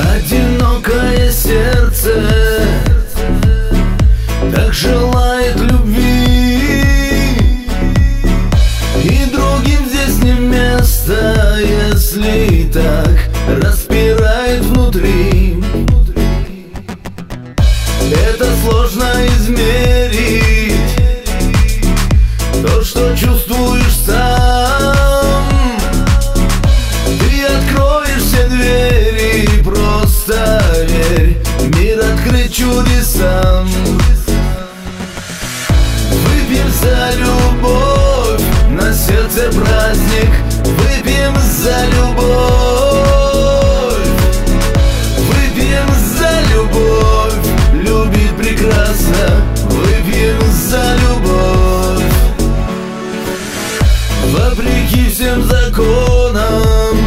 Одинокое сердце так желает любви, и другим здесь не место, если так распирает внутри. Это сложно измерить, то, что чувствуешь сам. Ты откроешь все двери, просто верь, мир открыт чудесам. Выпьем за любовь, на сердце праздник. Выпьем за любовь, выпьем за любовь. Любить прекрасно, выпьем за любовь. Вопреки всем законам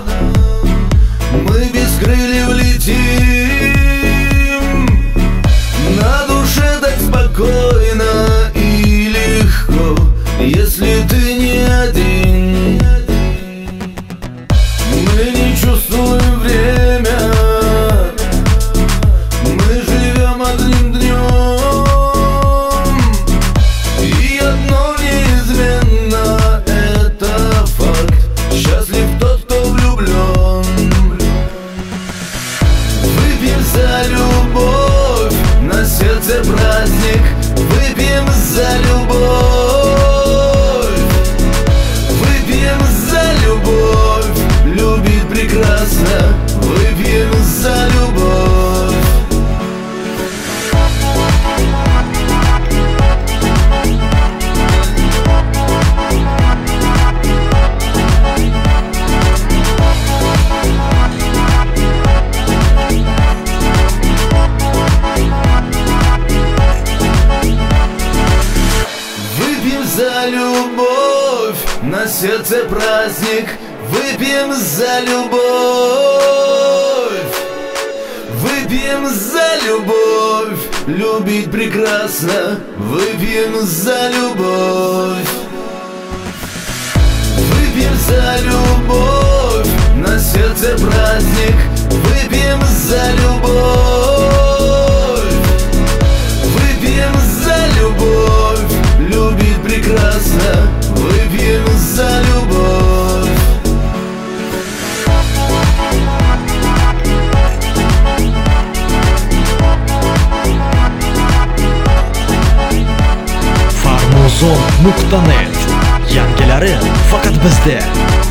мы без крыльев летим. На душе так спокойно и легко, если ты не один. Мы не чувствуем время, мы живем одним днем, и одно неизменно — это факт: счастлив тот, кто влюблен. Выпьем за любовь, на сердце праздник. Выпьем за любовь, выпьем за любовь. Любить прекрасно, выпьем за любовь. За любовь, на сердце праздник. Выпьем за любовь, выпьем за любовь. Любить прекрасно, выпьем за любовь. Выпьем за любовь, на сердце праздник. Выпьем за любовь, выпьем за любовь. Любить прекрасно, выпьем за любовь. Farmuzon.net, yangilari faqat bizda.